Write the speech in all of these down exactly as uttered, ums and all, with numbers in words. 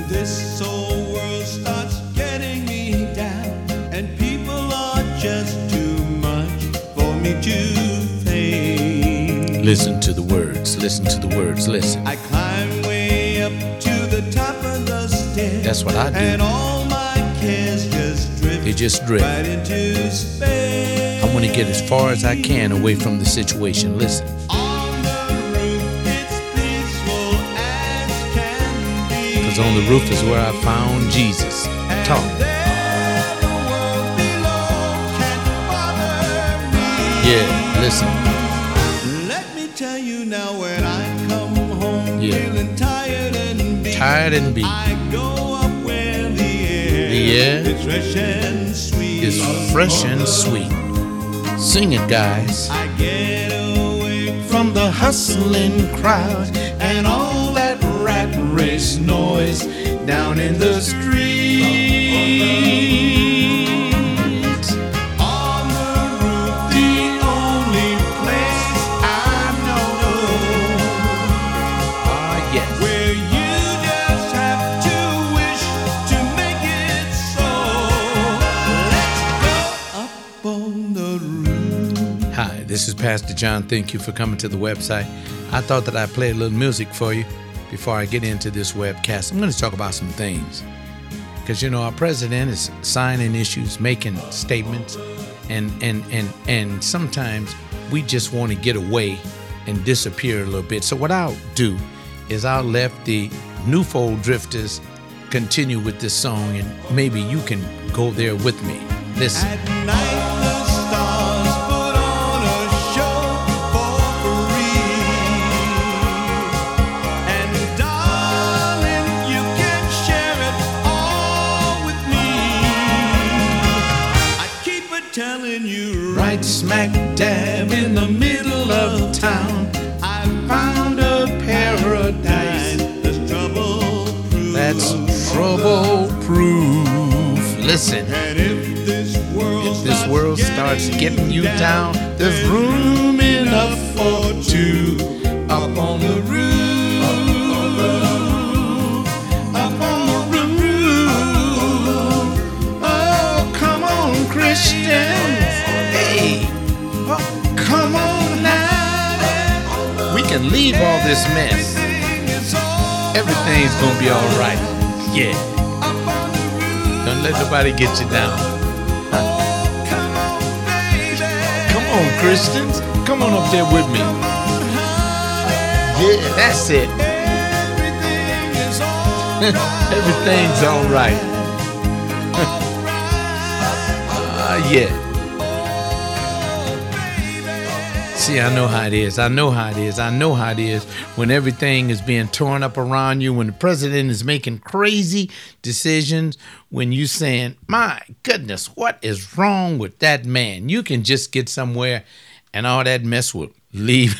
this whole world starts getting me down, and people are just too much for me to face. Listen to the words, listen to the words, listen. I climb way up to the top of the stairs. That's what I do. And all my cares just drift, they just drift right into space. I want to get as far as I can away from the situation. Listen. On the roof, it's peaceful as can be. Because on the roof is where I found Jesus. Talk. There the world below can't bother me. Yeah, listen. Let me tell you now, when I come home Yeah. feeling tired and beat, Tired and beat. I go up where the air, The air is fresh and sweet. is fresh and sweet. Sing it, guys. I get away From the hustling crowd and all that rat race noise down in the street. On the roof, the only place I know Ah, yes. where you just have to wish to make it so. Let's go up on the roof. Hi, this is Pastor John. Thank you for coming to the website. I thought that I'd play a little music for you before I get into this webcast. I'm going to talk about some things. Because, you know, our president is signing issues, making statements, and and and and sometimes we just want to get away and disappear a little bit. So what I'll do is I'll let the Newfold Drifters continue with this song, and maybe you can go there with me. Listen. At night the stars put on a show for free. And darling, you can share it all with me. I keep a telling you, right smack dab in the middle of town, I found a paradise that's trouble-proof. That's trouble-proof. Listen. And if this world, If this world starts getting you down, there's room enough for two up on the roof. Up on the roof. Oh, come on, Christians. Hey, oh, come on now. We can leave all this mess. Everything's gonna be all right. Yeah. Don't let nobody get you down. Come on, Christians. Come on up there with me. Yeah, that's it. Everything's all right. Ah, yeah. See, I know how it is. I know how it is. I know how it is when everything is being torn up around you, when the president is making crazy decisions, when you saying, my goodness, what is wrong with that man? You can just get somewhere and all that mess will leave.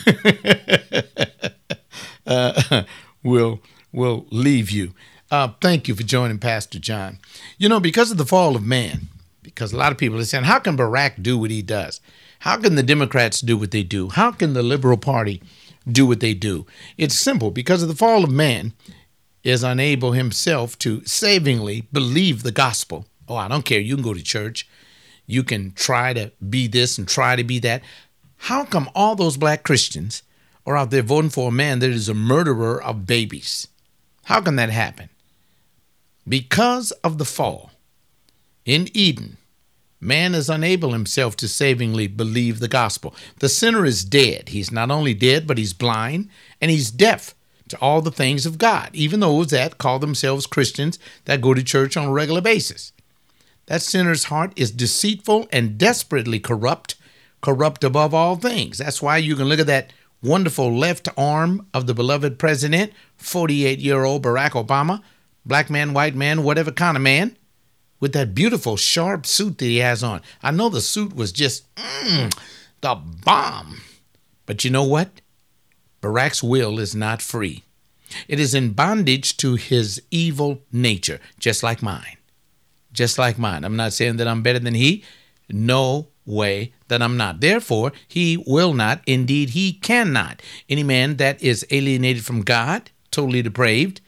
uh, will will leave you. Uh, thank you for joining Pastor John. You know, because of the fall of man, because a lot of people are saying, how can Barack do what he does? How can the Democrats do what they do? How can the Liberal Party do what they do? It's simple. Because of the fall of man is unable himself to savingly believe the gospel. Oh, I don't care. You can go to church. You can try to be this and try to be that. How come all those black Christians are out there voting for a man that is a murderer of babies? How can that happen? Because of the fall in Eden, man is unable himself to savingly believe the gospel. The sinner is dead. He's not only dead, but he's blind and he's deaf to all the things of God, even those that call themselves Christians that go to church on a regular basis. That sinner's heart is deceitful and desperately corrupt, corrupt above all things. That's why you can look at that wonderful left arm of the beloved president, forty-eight-year-old Barack Obama, black man, white man, whatever kind of man, with that beautiful sharp suit that he has on. I know the suit was just mm, the bomb. But you know what? Barack's will is not free. It is in bondage to his evil nature, just like mine. Just like mine. I'm not saying that I'm better than he. No way that I'm not. Therefore, he will not, indeed he cannot. Any man that is alienated from God, totally depraved,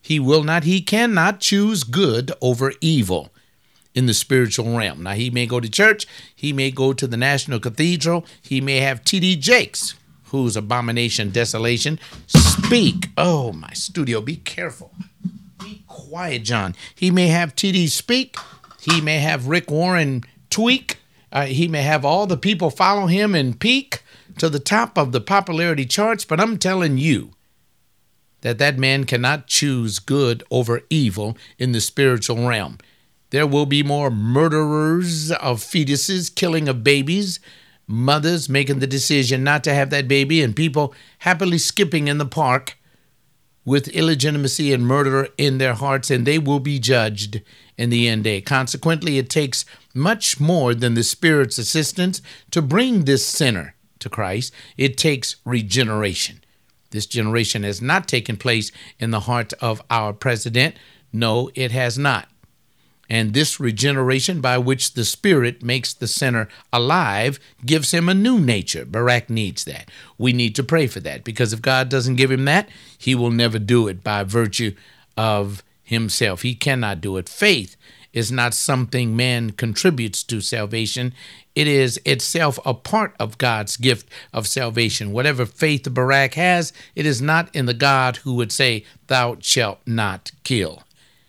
He will not, he cannot choose good over evil in the spiritual realm. Now, he may go to church. He may go to the National Cathedral. He may have T D Jakes, whose abomination, desolation, speak. Oh, my studio, be careful. Be quiet, John. He may have T D speak. He may have Rick Warren tweak. Uh, he may have all the people follow him and peak to the top of the popularity charts. But I'm telling you that that man cannot choose good over evil in the spiritual realm. There will be more murderers of fetuses, killing of babies, mothers making the decision not to have that baby, and people happily skipping in the park with illegitimacy and murder in their hearts, and they will be judged in the end day. Consequently, it takes much more than the Spirit's assistance to bring this sinner to Christ. It takes regeneration. This generation has not taken place in the heart of our president. No, it has not. And this regeneration by which the Spirit makes the sinner alive gives him a new nature. Barak needs that. We need to pray for that, because if God doesn't give him that, he will never do it by virtue of himself. He cannot do it. Faith is not something man contributes to salvation. It is itself a part of God's gift of salvation. Whatever faith Barak has, it is not in the God who would say, "Thou shalt not kill."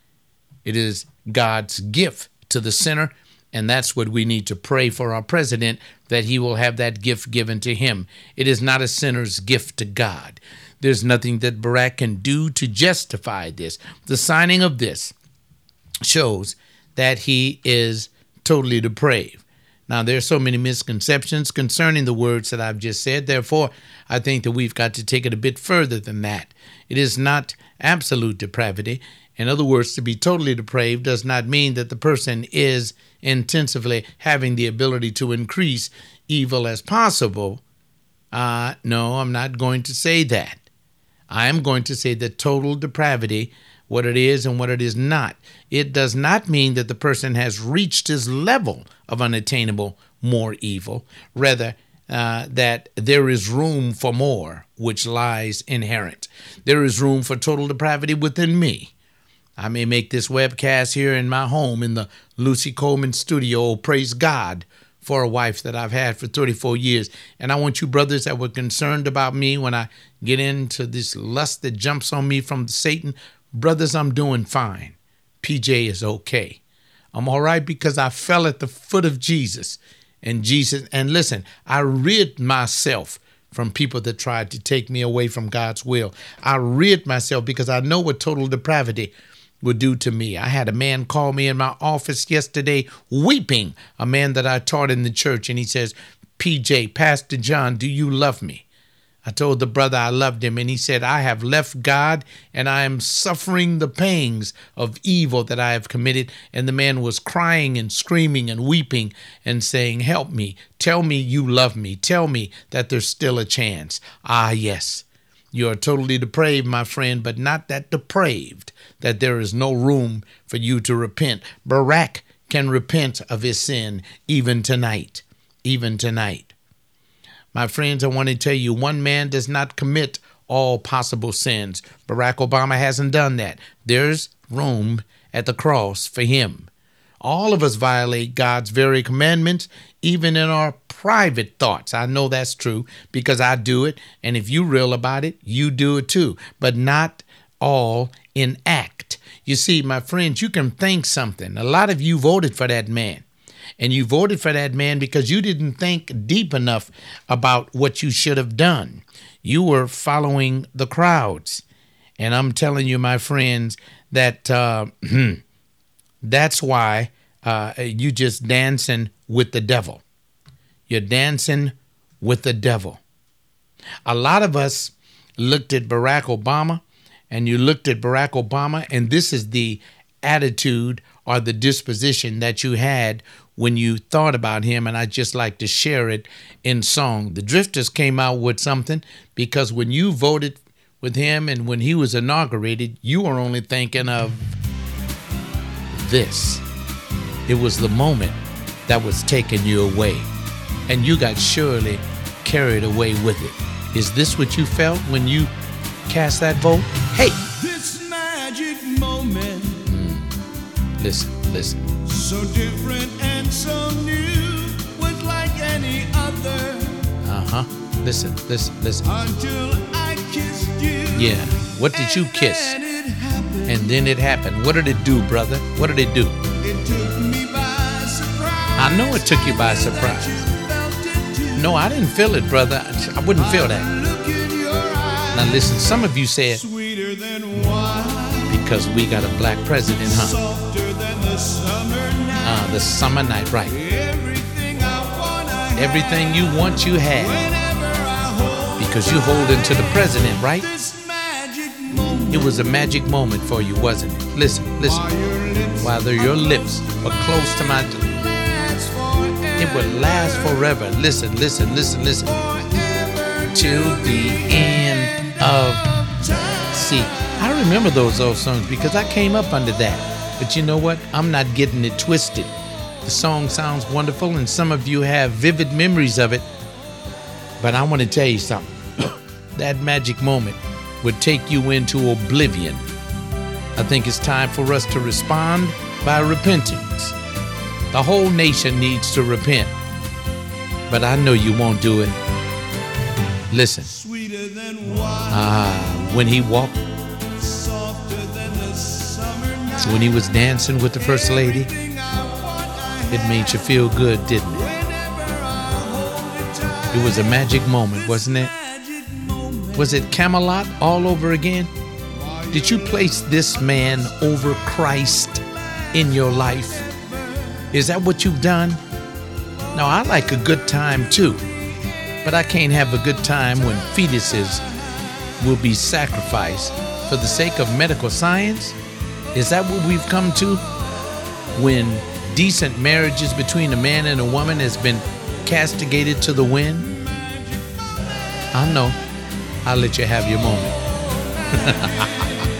It is God's gift to the sinner, and that's what we need to pray for our president, that he will have that gift given to him. It is not a sinner's gift to God. There's nothing that Barak can do to justify this. The signing of this shows that he is totally depraved. Now, there are so many misconceptions concerning the words that I've just said. Therefore, I think that we've got to take it a bit further than that. It is not absolute depravity. In other words, to be totally depraved does not mean that the person is intensively having the ability to increase evil as possible. Uh, no, I'm not going to say that. I am going to say that total depravity, what it is and what it is not. It does not mean that the person has reached his level of unattainable more evil. Rather, uh, that there is room for more, which lies inherent. There is room for total depravity within me. I may make this webcast here in my home in the Lucy Coleman studio. Praise God for a wife that I've had for thirty-four years. And I want you brothers that were concerned about me when I get into this lust that jumps on me from Satan, brothers, I'm doing fine. P J is okay. I'm all right because I fell at the foot of Jesus. And Jesus, and listen, I rid myself from people that tried to take me away from God's will. I rid myself because I know what total depravity would do to me. I had a man call me in my office yesterday weeping, a man that I taught in the church, and he says, P J, Pastor John, do you love me? I told the brother I loved him, and he said, I have left God, and I am suffering the pangs of evil that I have committed. And the man was crying and screaming and weeping and saying, help me. Tell me you love me. Tell me that there's still a chance. Ah, yes. You are totally depraved, my friend, but not that depraved that there is no room for you to repent. Barak can repent of his sin even tonight, even tonight. My friends, I want to tell you, one man does not commit all possible sins. Barack Obama hasn't done that. There's room at the cross for him. All of us violate God's very commandments, even in our private thoughts. I know that's true because I do it. And if you're real about it, you do it too. But not all in act. You see, my friends, you can think something. A lot of you voted for that man. And you voted for that man because you didn't think deep enough about what you should have done. You were following the crowds. And I'm telling you, my friends, that uh, that's why uh, you just dancing with the devil. You're dancing with the devil. A lot of us looked at Barack Obama, and you looked at Barack Obama, and this is the attitude or the disposition that you had when you thought about him, and I'd just like to share it in song. The Drifters came out with something because when you voted with him and when he was inaugurated, you were only thinking of this. It was the moment that was taking you away, and you got surely carried away with it. Is this what you felt when you cast that vote? Hey! This magic Listen, listen. So different and so new, was like any other. Uh-huh. Listen, listen, listen. Until I kissed you. Yeah. What did you kiss? And it happened. And then it happened. What did it do, brother? What did it do? It took me by surprise. I know it took you by surprise. No, I didn't feel it, brother. I wouldn't feel that. Look in your eyes. Now listen, some of you said, Sweeter than wine. because we got a black president, huh? Softer than the summer night. Uh, the summer night, right. Everything I want, I have. Everything you want, you have. Whenever I hold Because you holding to the president, right? this magic moment. It was a magic moment for you, wasn't it? Listen, listen. While your lips While your lips were close to my... last forever. It would last forever. Listen, listen, listen, listen. Forever Till the end of... See, I remember those old songs because I came up under that. But you know what? I'm not getting it twisted. The song sounds wonderful, and some of you have vivid memories of it. But I want to tell you something. That magic moment would take you into oblivion. I think it's time for us to respond by repentance. The whole nation needs to repent. But I know you won't do it. Listen. Sweeter than wine. Ah, when he walked, Softer than the summer night. when he was dancing with the First Lady, Everything I want, I it made you feel good, didn't it? Whenever I hold it tight. It was a magic moment, wasn't it? Magic moment. Was it Camelot all over again? Did you place this man over Christ in your life? Is that what you've done? Now, I like a good time too, but I can't have a good time when fetuses will be sacrificed for the sake of medical science. Is that what we've come to? When decent marriages between a man and a woman has been castigated to the wind? I know. I'll let you have your moment.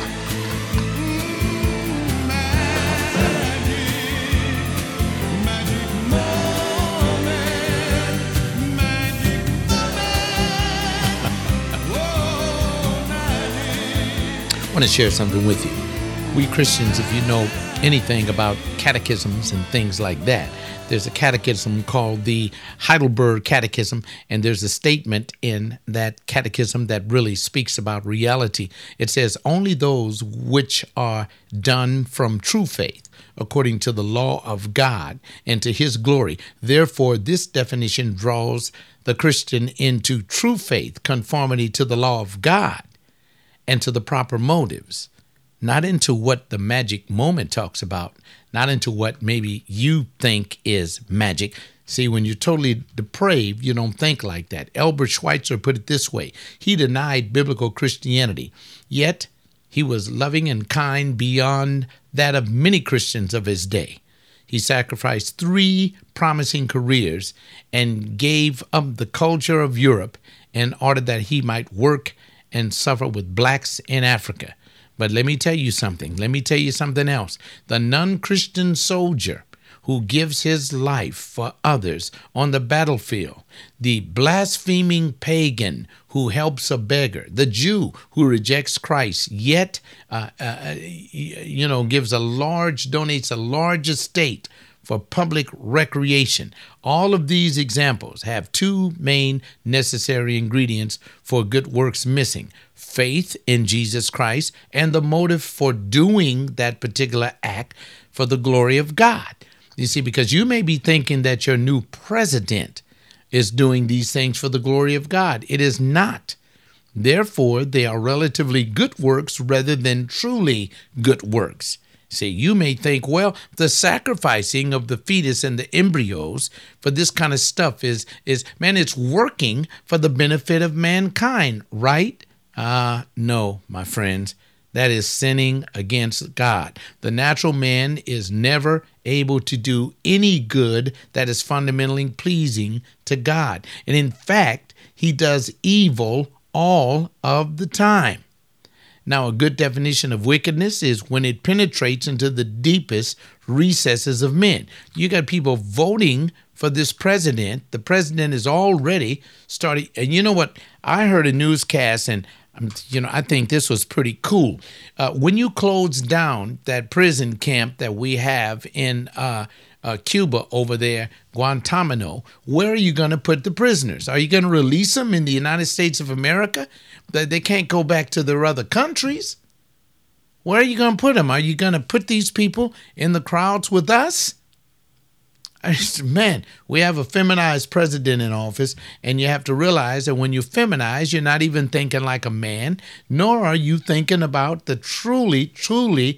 I want to share something with you. We Christians, if you know anything about catechisms and things like that, there's a catechism called the Heidelberg Catechism, and there's a statement in that catechism that really speaks about reality. It says, only those which are done from true faith, according to the law of God and to his glory. Therefore, this definition draws the Christian into true faith, conformity to the law of God, and to the proper motives, not into what the magic moment talks about, not into what maybe you think is magic. See, when you're totally depraved, you don't think like that. Albert Schweitzer put it this way. He denied biblical Christianity, yet he was loving and kind beyond that of many Christians of his day. He sacrificed three promising careers and gave up the culture of Europe in order that he might work and suffer with blacks in Africa. But let me tell you something. Let me tell you something else. The non-Christian soldier who gives his life for others on the battlefield, the blaspheming pagan who helps a beggar, the Jew who rejects Christ, yet, uh, uh, you know, gives a large, donates a large estate for public recreation. All of these examples have two main necessary ingredients for good works missing: faith in Jesus Christ and the motive for doing that particular act for the glory of God. You see, because you may be thinking that your new president is doing these things for the glory of God. It is not. Therefore, they are relatively good works rather than truly good works. See, you may think, well, the sacrificing of the fetus and the embryos for this kind of stuff is, is man, it's working for the benefit of mankind, right? Ah, uh, no, my friends, that is sinning against God. The natural man is never able to do any good that is fundamentally pleasing to God. And in fact, he does evil all of the time. Now, a good definition of wickedness is when it penetrates into the deepest recesses of men. You got people voting for this president. The president is already starting. And you know what? I heard a newscast, and Um, you know, I think this was pretty cool. Uh, when you close down that prison camp that we have in uh, uh, Cuba over there, Guantanamo, where are you going to put the prisoners? Are you going to release them in the United States of America? They, they can't go back to their other countries. Where are you going to put them? Are you going to put these people in the crowds with us? Man, we have a feminized president in office, and you have to realize that when you feminize, you're not even thinking like a man, nor are you thinking about the truly, truly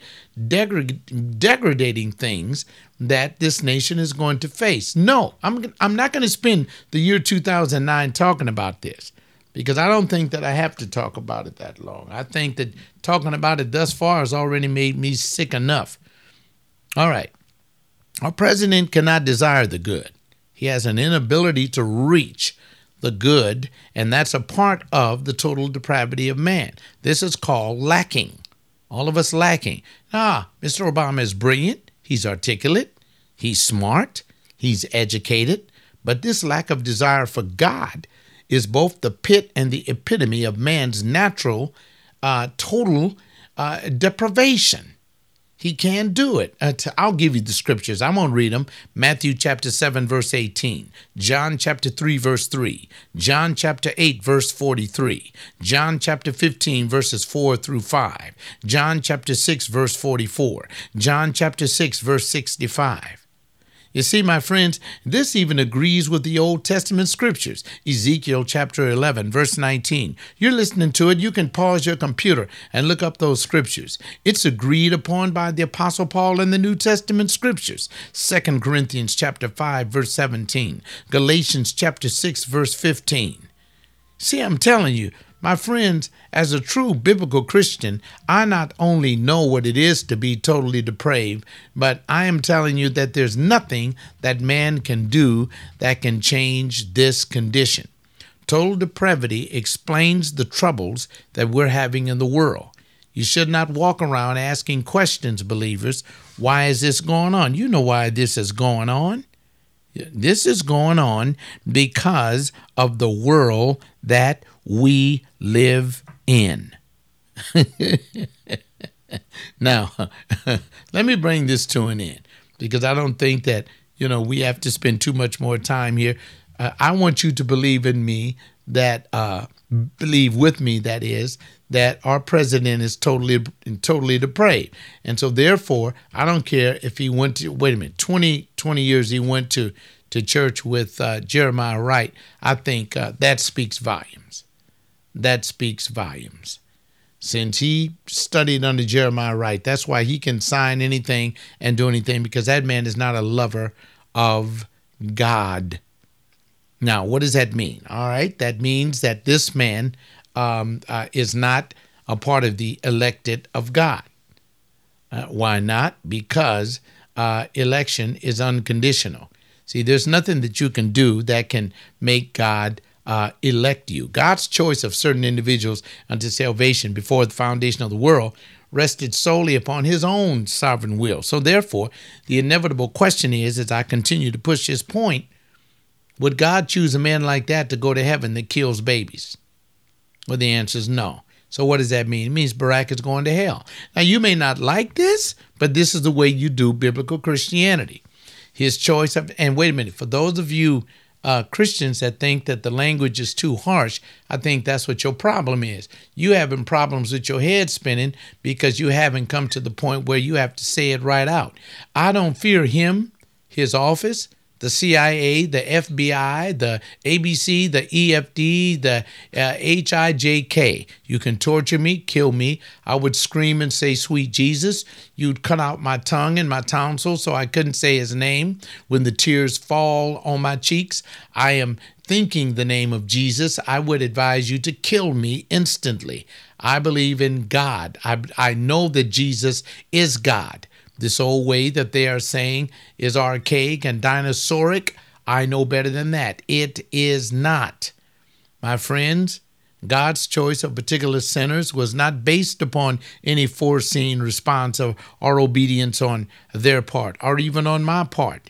degrad- degrading things that this nation is going to face. No, I'm, I'm not going to spend the year two thousand nine talking about this, because I don't think that I have to talk about it that long. I think that talking about it thus far has already made me sick enough. All right. Our president cannot desire the good. He has an inability to reach the good, and that's a part of the total depravity of man. This is called lacking. All of us lacking. Ah, Mister Obama is brilliant. He's articulate. He's smart. He's educated. But this lack of desire for God is both the pit and the epitome of man's natural, uh, total uh, depravation. He can't do it. Uh, to, I'll give you the scriptures. I'm going to read them. Matthew chapter seven, verse eighteen. John chapter three, verse three. John chapter eight, verse forty-three. John chapter fifteen, verses four through five. John chapter six, verse forty-four. John chapter six, verse sixty-five. You see, my friends, this even agrees with the Old Testament scriptures. Ezekiel chapter eleven, verse nineteen. You're listening to it. You can pause your computer and look up those scriptures. It's agreed upon by the Apostle Paul in the New Testament scriptures. Second Corinthians chapter five, verse seventeen. Galatians chapter six, verse fifteen. See, I'm telling you, my friends, as a true biblical Christian, I not only know what it is to be totally depraved, but I am telling you that there's nothing that man can do that can change this condition. Total depravity explains the troubles that we're having in the world. You should not walk around asking questions, believers. Why is this going on? You know why this is going on. This is going on because of the world that we live in. Now, let me bring this to an end, because I don't think that, you know, we have to spend too much more time here. Uh, I want you to believe in me that, uh, believe with me, that is, that our president is totally, totally depraved. And so therefore, I don't care if he went to, wait a minute, twenty, twenty years he went to, to church with uh, Jeremiah Wright. I think uh, that speaks volumes. That speaks volumes. Since he studied under Jeremiah Wright, that's why he can sign anything and do anything, because that man is not a lover of God. Now, what does that mean? All right, that means that this man um, uh, is not a part of the elected of God. Uh, why not? Because uh, election is unconditional. See, there's nothing that you can do that can make God uh, elect you. God's choice of certain individuals unto salvation before the foundation of the world rested solely upon his own sovereign will. So therefore, the inevitable question is, as I continue to push this point, would God choose a man like that to go to heaven that kills babies? Well, the answer is no. So what does that mean? It means Barack is going to hell. Now, you may not like this, but this is the way you do biblical Christianity. His choice of, and wait a minute, for those of you uh, Christians that think that the language is too harsh, I think that's what your problem is. You having problems with your head spinning because you haven't come to the point where you have to say it right out. I don't fear him, his office, the C I A, the F B I, the A B C, the E F D, the uh, H I J K. You can torture me, kill me. I would scream and say, sweet Jesus. You'd cut out my tongue and my tonsils so I couldn't say his name. When the tears fall on my cheeks, I am thinking the name of Jesus. I would advise you to kill me instantly. I believe in God. I, I know that Jesus is God. This old way that they are saying is archaic and dinosauric, I know better than that. It is not. My friends, God's choice of particular sinners was not based upon any foreseen response of, or obedience on their part, or even on my part.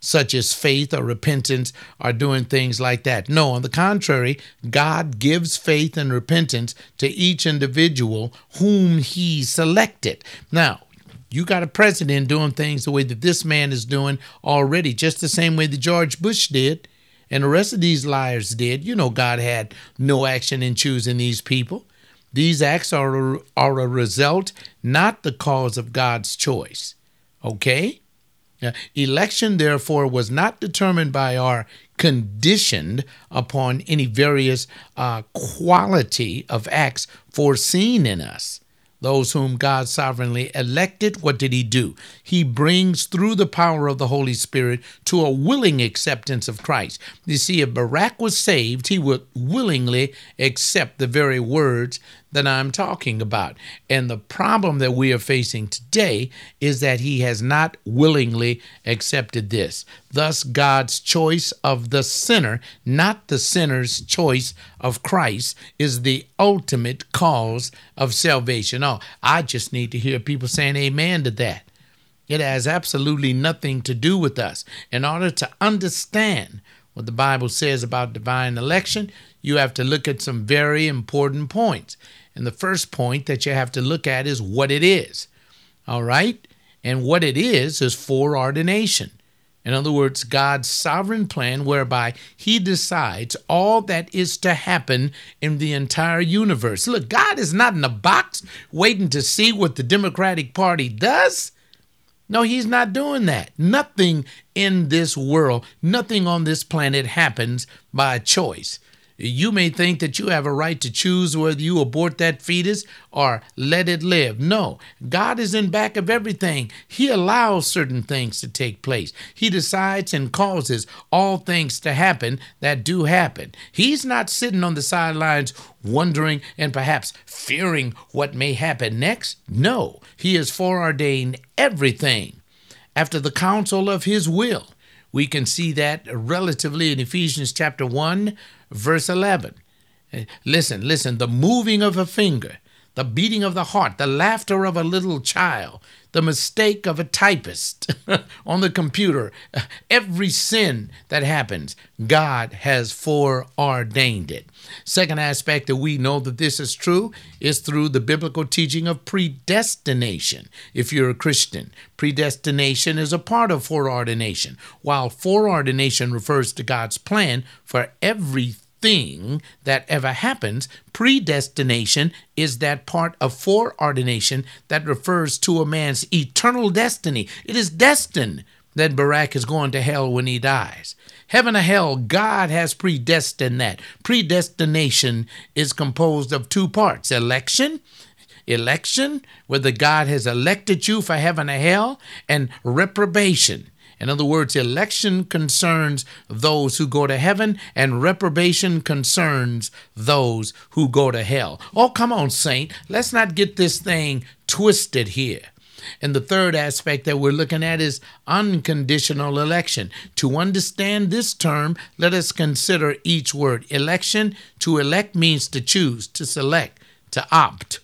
such as faith or repentance or doing things like that. No, on the contrary, God gives faith and repentance to each individual whom he selected. Now, you got a president doing things the way that this man is doing already, just the same way that George Bush did and the rest of these liars did. You know, God had no action in choosing these people. These acts are a, are a result, not the cause of God's choice. Okay? Now, election, therefore, was not determined by or conditioned upon any various uh, quality of acts foreseen in us. Those whom God sovereignly elected, what did he do? He brings through the power of the Holy Spirit to a willing acceptance of Christ. You see, if Barak was saved, he would willingly accept the very words that I'm talking about. And the problem that we are facing today is that he has not willingly accepted this. Thus, God's choice of the sinner, not the sinner's choice of Christ, is the ultimate cause of salvation. Oh, I just need to hear people saying amen to that. It has absolutely nothing to do with us. In order to understand what the Bible says about divine election, you have to look at some very important points. And the first point that you have to look at is what it is. All right? And what it is is foreordination. In other words, God's sovereign plan whereby he decides all that is to happen in the entire universe. Look, God is not in a box waiting to see what the Democratic Party does. No, he's not doing that. Nothing in this world, nothing on this planet happens by choice. You may think that you have a right to choose whether you abort that fetus or let it live. No, God is in back of everything. He allows certain things to take place. He decides and causes all things to happen that do happen. He's not sitting on the sidelines wondering and perhaps fearing what may happen next. No, he has foreordained everything after the counsel of his will. We can see that relatively in Ephesians chapter one, verse eleven. Listen, listen, the moving of a finger, the beating of the heart, the laughter of a little child, the mistake of a typist on the computer, every sin that happens, God has foreordained it. Second aspect that we know that this is true is through the biblical teaching of predestination. If you're a Christian, predestination is a part of foreordination, while foreordination refers to God's plan for everything thing that ever happens. Predestination is that part of foreordination that refers to a man's eternal destiny. It is destined that Barak is going to hell when he dies. Heaven or hell, God has predestined that. Predestination is composed of two parts: election, election, whether God has elected you for heaven or hell, and reprobation. In other words, election concerns those who go to heaven, and reprobation concerns those who go to hell. Oh, come on, saint. Let's not get this thing twisted here. And the third aspect that we're looking at is unconditional election. To understand this term, let us consider each word. Election, to elect means to choose, to select, to opt.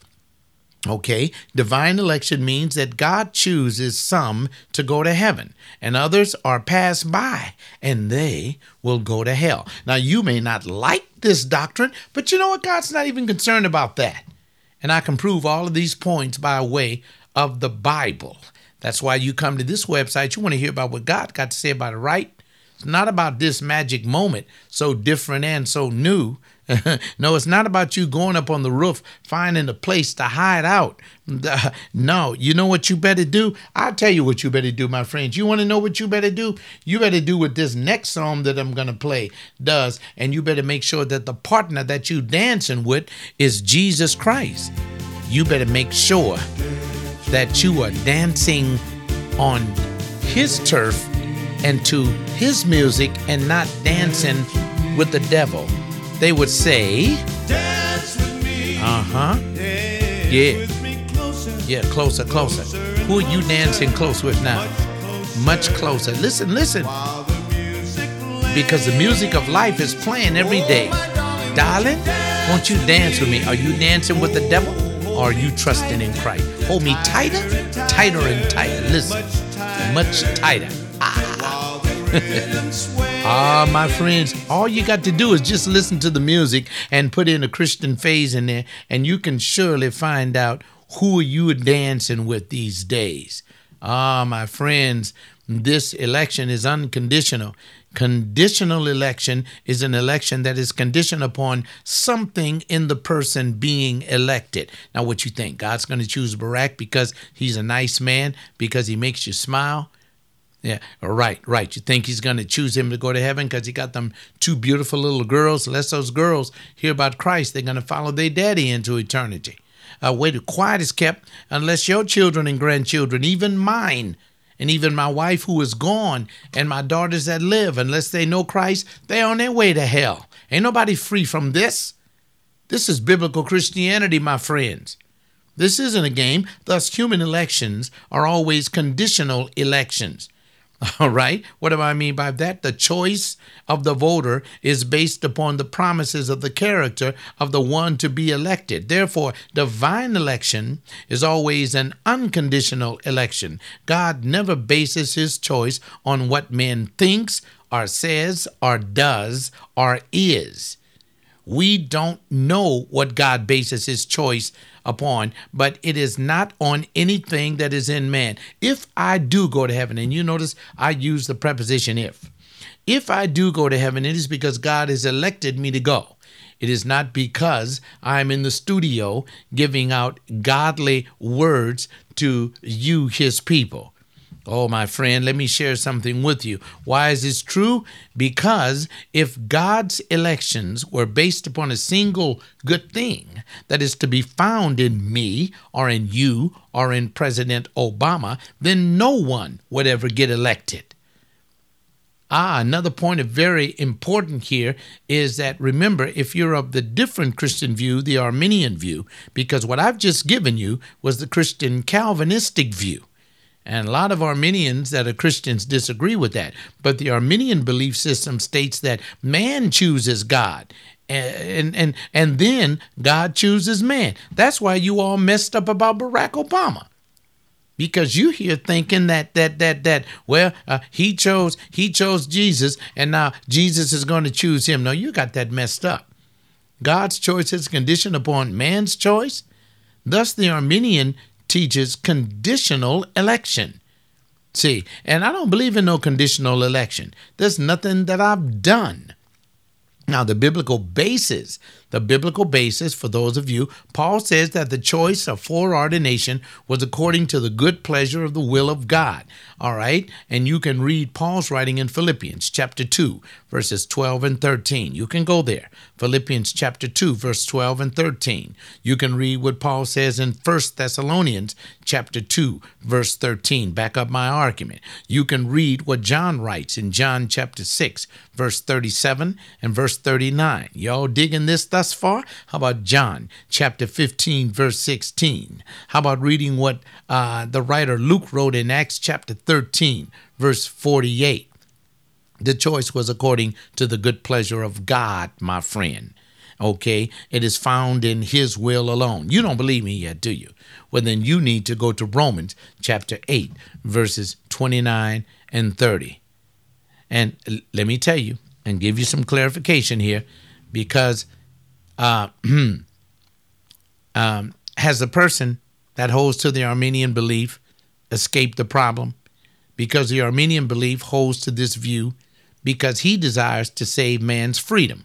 Okay, divine election means that God chooses some to go to heaven and others are passed by and they will go to hell. Now, you may not like this doctrine, but you know what? God's not even concerned about that. And I can prove all of these points by way of the Bible. That's why you come to this website. You want to hear about what God got to say about it, right? It's not about this magic moment, so different and so new. No, it's not about you going up on the roof, finding a place to hide out. No, you know what you better do? I'll tell you what you better do, my friends. You want to know what you better do? You better do what this next song that I'm going to play does. And you better make sure that the partner that you dancing with is Jesus Christ. You better make sure that you are dancing on his turf and to his music and not dancing with the devil. They would say, dance with me. Uh-huh. Yeah. With me closer. Yeah, closer, closer. closer Who are you dancing close with now? Much closer. Much closer. Listen, listen. The because the music of life is playing every day. Oh, darling, won't you dance with me? Are you dancing with the devil or are you trusting in Christ? Hold me tighter, tighter and tighter. Listen, much tighter. Ah. Ah, my friends, all you got to do is just listen to the music and put in a Christian phase in there, and you can surely find out who you are dancing with these days. Ah, my friends, this election is unconditional. Conditional election is an election that is conditioned upon something in the person being elected. Now, what you think? God's going to choose Barack because he's a nice man, because he makes you smile? Yeah, right, right. You think he's going to choose him to go to heaven because he got them two beautiful little girls? Unless those girls hear about Christ, they're going to follow their daddy into eternity. Uh, where the quiet is kept, unless your children and grandchildren, even mine, and even my wife who is gone, and my daughters that live, unless they know Christ, they're on their way to hell. Ain't nobody free from this. This is biblical Christianity, my friends. This isn't a game. Thus, human elections are always conditional elections. All right. What do I mean by that? The choice of the voter is based upon the promises of the character of the one to be elected. Therefore, divine election is always an unconditional election. God never bases his choice on what man thinks or says or does or is. We don't know what God bases his choice upon, but it is not on anything that is in man. If I do go to heaven, and you notice I use the preposition if. If I do go to heaven, it is because God has elected me to go. It is not because I'm in the studio giving out godly words to you, his people. Oh, my friend, let me share something with you. Why is this true? Because if God's elections were based upon a single good thing that is to be found in me or in you or in President Obama, then no one would ever get elected. Ah, another point of very important here is that, remember, if you're of the different Christian view, the Arminian view, because what I've just given you was the Christian Calvinistic view. And a lot of Arminians that are Christians disagree with that. But the Arminian belief system states that man chooses God, and and and then God chooses man. That's why you all messed up about Barack Obama. Because you here thinking that that that that well uh, he chose he chose Jesus, and now Jesus is going to choose him. No, you got that messed up. God's choice is conditioned upon man's choice. Thus, the Arminian teaches conditional election. See, and I don't believe in no conditional election. There's nothing that I've done. Now, the biblical basis, the biblical basis for those of you, Paul says that the choice of foreordination was according to the good pleasure of the will of God. All right. And you can read Paul's writing in Philippians chapter two, verses twelve and thirteen. You can go there. Philippians chapter two, verse twelve and thirteen. You can read what Paul says in First Thessalonians chapter two, verse thirteen. Back up my argument. You can read what John writes in John chapter six, verse thirty-seven and verse thirty-nine. Y'all digging this thus far? How about John chapter fifteen, verse sixteen? How about reading what uh, the writer Luke wrote in Acts chapter thirteen, verse forty-eight? The choice was according to the good pleasure of God, my friend. Okay, it is found in his will alone. You don't believe me yet, do you? Well, then you need to go to Romans chapter eight, verses twenty-nine and thirty. And let me tell you and give you some clarification here, because uh, um, has a person that holds to the Arminian belief escaped the problem? Because the Arminian belief holds to this view because he desires to save man's freedom.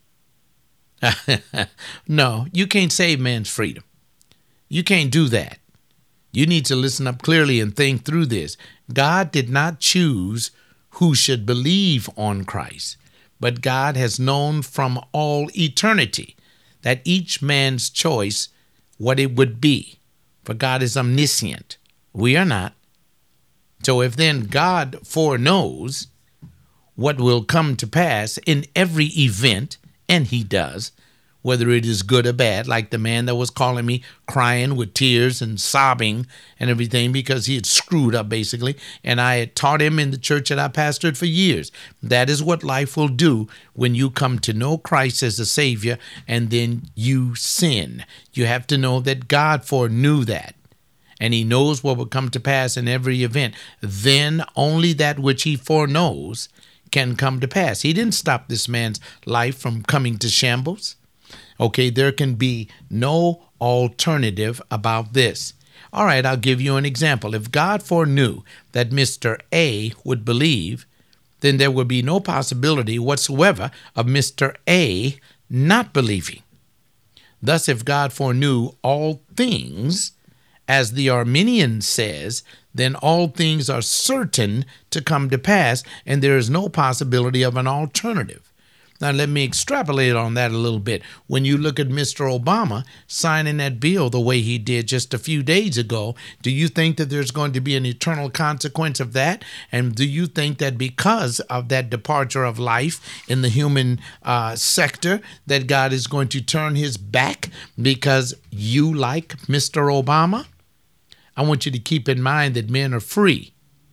No, you can't save man's freedom. You can't do that. You need to listen up clearly and think through this. God did not choose who should believe on Christ, but God has known from all eternity that each man's choice, what it would be. For God is omniscient. We are not. So if then God foreknows what will come to pass in every event, and he does, whether it is good or bad, like the man that was calling me crying with tears and sobbing and everything because he had screwed up basically, and I had taught him in the church that I pastored for years. That is what life will do when you come to know Christ as a Savior and then you sin. You have to know that God foreknew that. and he knows what will come to pass in every event, then only that which he foreknows can come to pass. He didn't stop this man's life from coming to shambles. Okay, there can be no alternative about this. All right, I'll give you an example. If God foreknew that Mister A would believe, then there would be no possibility whatsoever of Mister A not believing. Thus, if God foreknew all things, as the Arminian says, then all things are certain to come to pass, and there is no possibility of an alternative. Now, let me extrapolate on that a little bit. When you look at Mister Obama signing that bill the way he did just a few days ago, do you think that there's going to be an eternal consequence of that? And do you think that because of that departure of life in the human uh, sector, that God is going to turn his back because you like Mister Obama? I want you to keep in mind that men are free,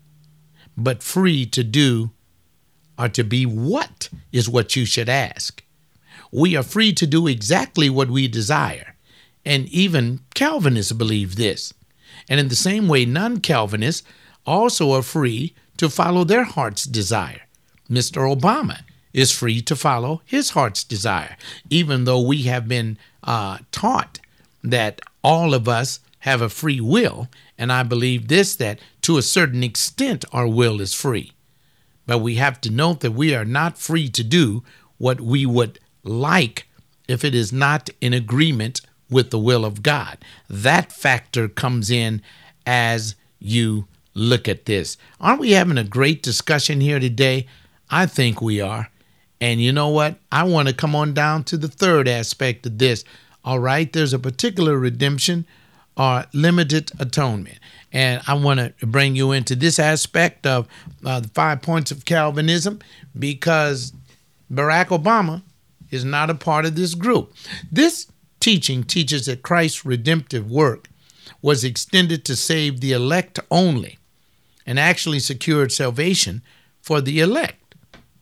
but free to do or to be what is what you should ask. We are free to do exactly what we desire, and even Calvinists believe this. And in the same way, non-Calvinists also are free to follow their heart's desire. Mister Obama is free to follow his heart's desire, even though we have been uh, taught that all of us have a free will, and I believe this, that to a certain extent our will is free. But we have to note that we are not free to do what we would like if it is not in agreement with the will of God. That factor comes in as you look at this. Aren't we having a great discussion here today? I think we are. And you know what? I want to come on down to the third aspect of this. All right, there's a particular redemption or limited atonement. And I want to bring you into this aspect of uh, the five points of Calvinism, because Barack Obama is not a part of this group. This teaching teaches that Christ's redemptive work was extended to save the elect only, and actually secured salvation for the elect.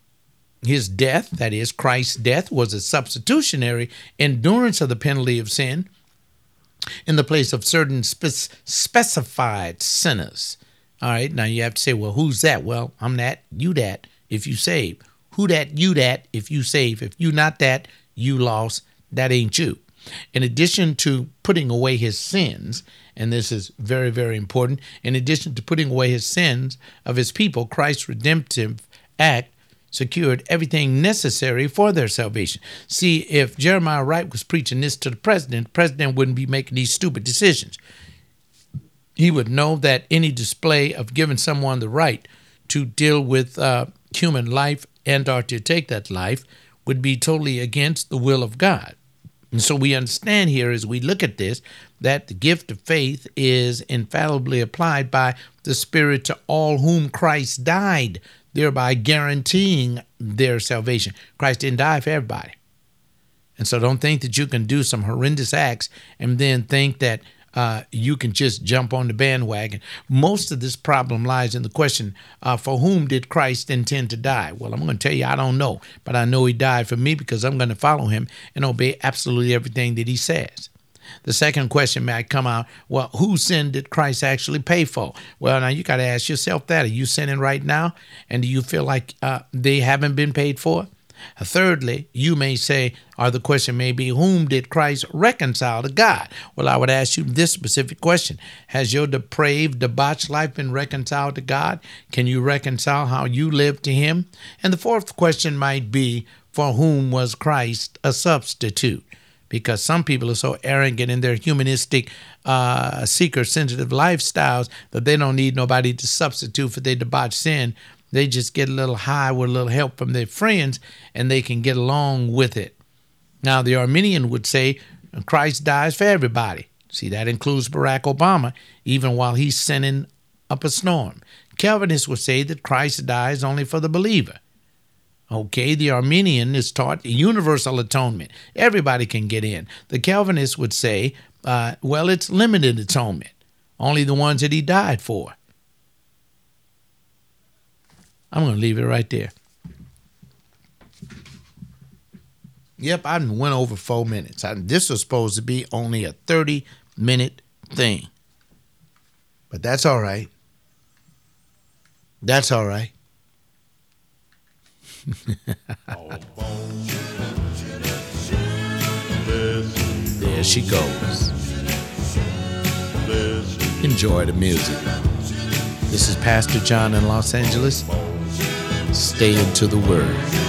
His death, that is, Christ's death, was a substitutionary endurance of the penalty of sin in the place of certain spe- specified sinners. All right, now you have to say, well, who's that? Well, I'm that, you that, if you save. Who that, you that, if you save. If you not that, you lost, that ain't you. In addition to putting away his sins, and this is very, very important, in addition to putting away his sins of his people, Christ's redemptive act secured everything necessary for their salvation. See, if Jeremiah Wright was preaching this to the president, the president wouldn't be making these stupid decisions. He would know that any display of giving someone the right to deal with uh, human life and or to take that life would be totally against the will of God. And so we understand here as we look at this that the gift of faith is infallibly applied by the Spirit to all whom Christ died, thereby guaranteeing their salvation. Christ didn't die for everybody. And so don't think that you can do some horrendous acts and then think that uh, you can just jump on the bandwagon. Most of this problem lies in the question, uh, for whom did Christ intend to die? Well, I'm going to tell you, I don't know, but I know he died for me because I'm going to follow him and obey absolutely everything that he says. The second question might come out, well, whose sin did Christ actually pay for? Well, now you got to ask yourself that. Are you sinning right now? And do you feel like uh, they haven't been paid for? Thirdly, you may say, or the question may be, whom did Christ reconcile to God? Well, I would ask you this specific question. Has your depraved, debauched life been reconciled to God? Can you reconcile how you live to him? And the fourth question might be, for whom was Christ a substitute? Because some people are so arrogant in their humanistic, uh, seeker-sensitive lifestyles that they don't need nobody to substitute for their debauched sin. They just get a little high with a little help from their friends, and they can get along with it. Now, the Arminian would say Christ dies for everybody. See, that includes Barack Obama, even while he's sending up a storm. Calvinists would say that Christ dies only for the believer. Okay, the Arminian is taught universal atonement. Everybody can get in. The Calvinists would say, uh, well, it's limited atonement. Only the ones that he died for. I'm going to leave it right there. Yep, I went over four minutes. I, this was supposed to be only a thirty-minute thing. But that's all right. That's all right. There she goes. Enjoy the music. This is Pastor John in Los Angeles. Stay into the Word.